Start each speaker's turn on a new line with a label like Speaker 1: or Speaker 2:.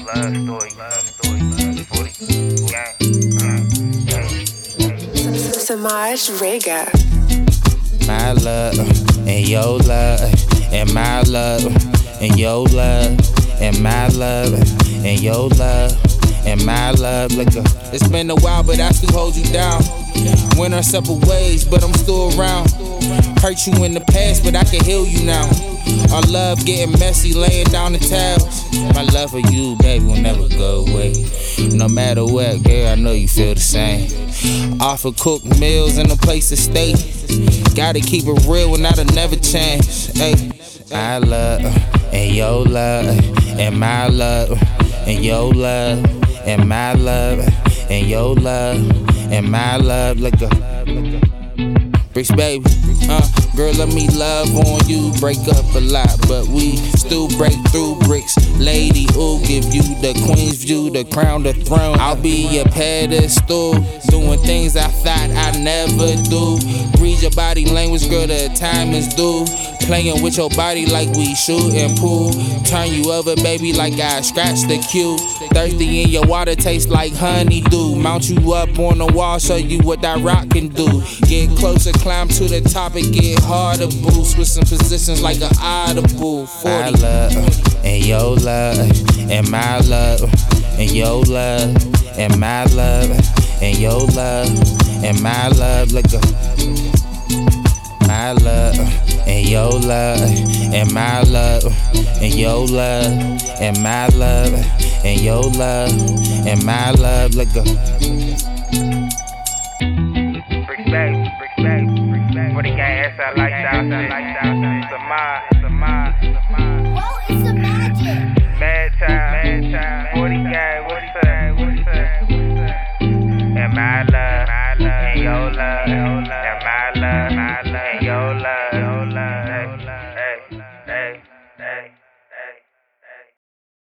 Speaker 1: Samaj Rega.
Speaker 2: My love and your love and my love and your love and my love and your love and my love. It's been a while, but I still hold you down. Went our separate ways, but I'm still around. Hurt you in the past, but I can heal you now. Our love getting messy, laying down the towels. My love for you, baby, will never go away. No matter what, girl, I know you feel the same. Offer cooked meals and a place to stay. Gotta keep it real and that'll never change. Hey, my love and your love and my love and your love and my love and your love and my love. Bricks, baby, girl, let me love on you. Break up a lot, but we still break through. Bricks, lady, ooh, give you the queen's view, the crown, the throne. I'll be your pedestal, doing things I thought I'd never do. Read your body language, girl, the time is due. Playing with your body like we shootin' pool. Turn you over, baby, like I scratched the cue. Thirsty in your water, tastes like honeydew. Mount you up on the wall, show you what that rock can do. Get closer, climb to the top and get harder, boo. Switching positions like an audible. 40. My love and your love and my love and your love and my love and your love and my love. My love and your love and my love and your love and my love and your love and my love.
Speaker 3: Bricks, baby, 40 gang, I like that. It's a mod.
Speaker 4: Whoa, it's a magic.
Speaker 3: Mad time, 40 gang.